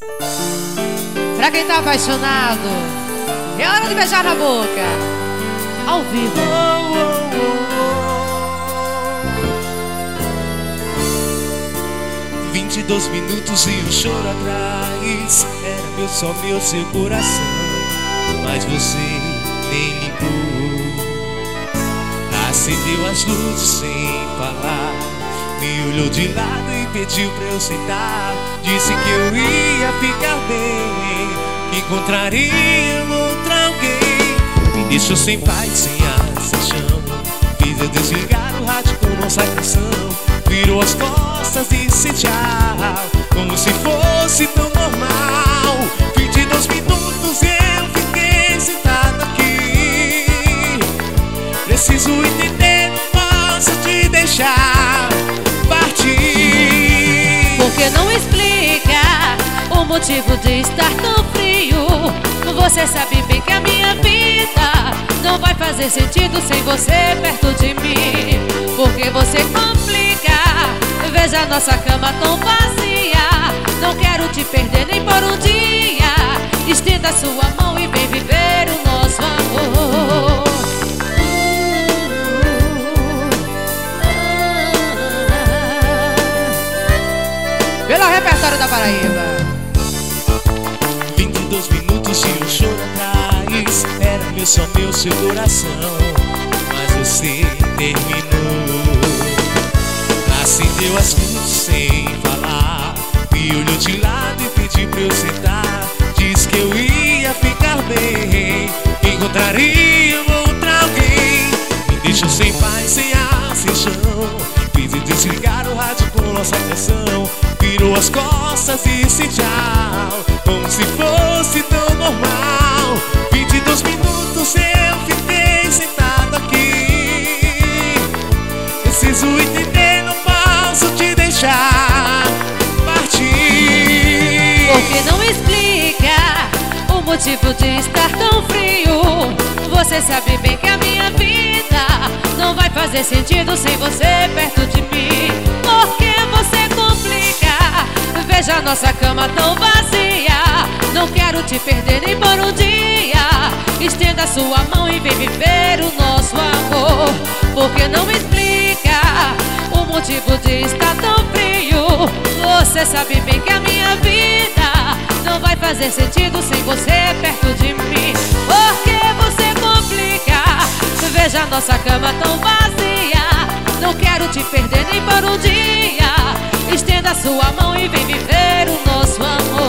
Pra quem tá apaixonado, é hora de beijar na boca, ao vivo. 22 minutos e um choro atrás. Era meu só meu seu coração, mas você nem ligou. Acendeu as luzes sem falar, me olhou de lado e pediu pra eu sentar. Disse que eu ia ficar bem, que encontraria outra alguém. Me deixou sem paz, sem ar, sem chão. Fiz eu desligar o rádio com nossa canção. Virou as costas e disse tchau, como se fosse tão normal. 22 minutos eu fiquei sentado aqui. Preciso entender, não posso te deixar partir. Porque não explica o motivo de estar tão frio. Você sabe bem que a minha vida não vai fazer sentido sem você perto de mim. Porque você complica, veja nossa cama tão vazia. Não quero te perder nem por um dia. Estenda sua mão e vem viver o nosso amor. Pelo repertório da Paraíba. 22 minutos e um choro atrás. Era meu só meu seu coração, mas você terminou. Acendeu as luzes sem falar, me olhou de lado e pediu pra eu sentar. Disse que eu ia ficar bem, que encontraria outra alguém. Me deixou sem paz, sem ar, sem chão. Fiz eu desligar o rádio com nossa canção. Virou as costas e disse tchau, como se fosse tão normal. 22 minutos eu fiquei sentado aqui. Preciso entender, não posso te deixar partir. Porque não explica o motivo de estar tão frio. Você sabe bem que a minha vida não vai fazer sentido sem você perto de mim. Porque você complica, veja nossa cama tão vazia. Não quero te perder nem por um dia. Estenda sua mão e vem viver o nosso amor. Porque não explica o motivo de estar tão frio. Você sabe bem que a minha vida não vai fazer sentido sem você perto de mim. Porque você complica, veja nossa cama tão vazia. Não quero te perder nem por um dia. Estenda sua mão e vem viver o nosso amor.